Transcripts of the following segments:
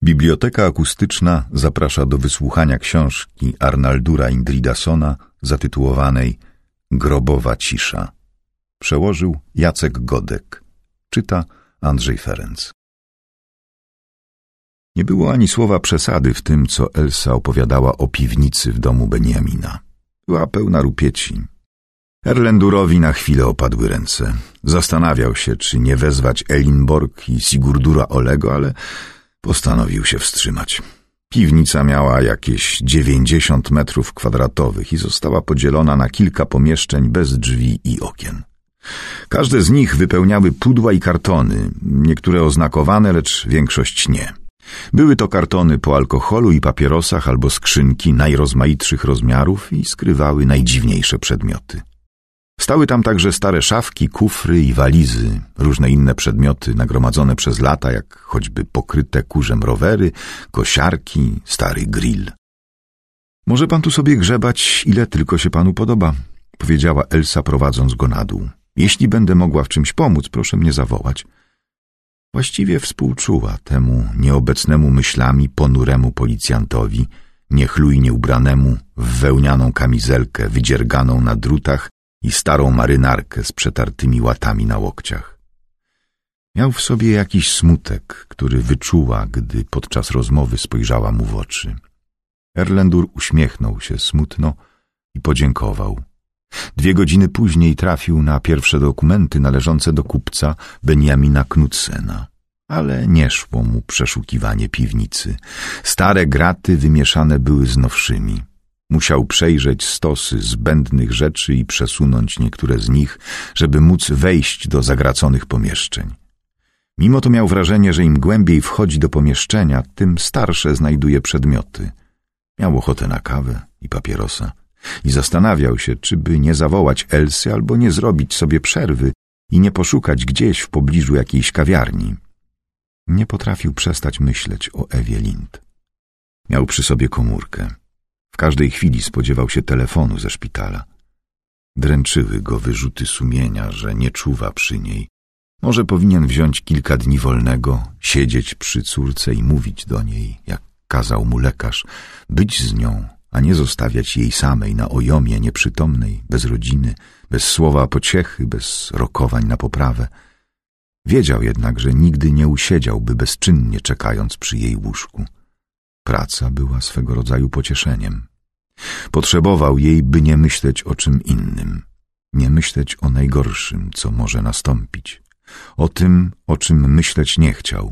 Biblioteka akustyczna zaprasza do wysłuchania książki Arnaldura Indridasona zatytułowanej Grobowa cisza. Przełożył Jacek Godek. Czyta Andrzej Ferenc. Nie było ani słowa przesady w tym, co Elsa opowiadała o piwnicy w domu Beniamina. Była pełna rupieci. Erlendurowi na chwilę opadły ręce. Zastanawiał się, czy nie wezwać Elinborg i Sigurdura Olego, ale postanowił się wstrzymać. Piwnica miała jakieś 90 metrów kwadratowych i została podzielona na kilka pomieszczeń bez drzwi i okien. Każde z nich wypełniały pudła i kartony, niektóre oznakowane, lecz większość nie. Były to kartony po alkoholu i papierosach albo skrzynki najrozmaitszych rozmiarów i skrywały najdziwniejsze przedmioty. Stały tam także stare szafki, kufry i walizy, różne inne przedmioty nagromadzone przez lata, jak choćby pokryte kurzem rowery, kosiarki, stary grill. Może pan tu sobie grzebać, ile tylko się panu podoba, powiedziała Elsa, prowadząc go na dół. Jeśli będę mogła w czymś pomóc, proszę mnie zawołać. Właściwie współczuła temu nieobecnemu myślami ponuremu policjantowi, niechlujnie ubranemu w wełnianą kamizelkę wydzierganą na drutach i starą marynarkę z przetartymi łatami na łokciach. Miał w sobie jakiś smutek, który wyczuła, gdy podczas rozmowy spojrzała mu w oczy. Erlendur uśmiechnął się smutno i podziękował. 2 godziny później trafił na pierwsze dokumenty należące do kupca Beniamina Knudsena. Ale nie szło mu przeszukiwanie piwnicy. Stare graty wymieszane były z nowszymi. Musiał przejrzeć stosy zbędnych rzeczy i przesunąć niektóre z nich, żeby móc wejść do zagraconych pomieszczeń. Mimo to miał wrażenie, że im głębiej wchodzi do pomieszczenia, tym starsze znajduje przedmioty. Miał ochotę na kawę i papierosa i zastanawiał się, czy by nie zawołać Elsy albo nie zrobić sobie przerwy i nie poszukać gdzieś w pobliżu jakiejś kawiarni. Nie potrafił przestać myśleć o Ewie Lind. Miał przy sobie komórkę. W każdej chwili spodziewał się telefonu ze szpitala. Dręczyły go wyrzuty sumienia, że nie czuwa przy niej. Może powinien wziąć kilka dni wolnego, siedzieć przy córce i mówić do niej, jak kazał mu lekarz, być z nią, a nie zostawiać jej samej na ojomie nieprzytomnej, bez rodziny, bez słowa pociechy, bez rokowań na poprawę. Wiedział jednak, że nigdy nie usiedziałby bezczynnie czekając przy jej łóżku. Praca była swego rodzaju pocieszeniem. Potrzebował jej, by nie myśleć o czym innym, nie myśleć o najgorszym, co może nastąpić, o tym, o czym myśleć nie chciał.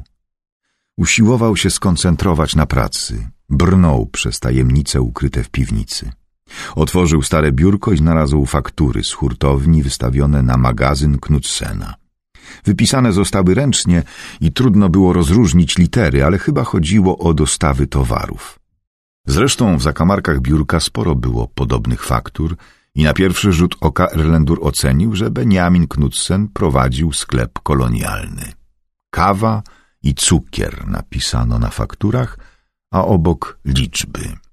Usiłował się skoncentrować na pracy, brnął przez tajemnice ukryte w piwnicy. Otworzył stare biurko i znalazł faktury z hurtowni wystawione na magazyn Knudsena. Wypisane zostały ręcznie i trudno było rozróżnić litery, ale chyba chodziło o dostawy towarów. Zresztą w zakamarkach biurka sporo było podobnych faktur i na pierwszy rzut oka Erlendur ocenił, że Beniamin Knudsen prowadził sklep kolonialny. Kawa i cukier napisano na fakturach, a obok liczby.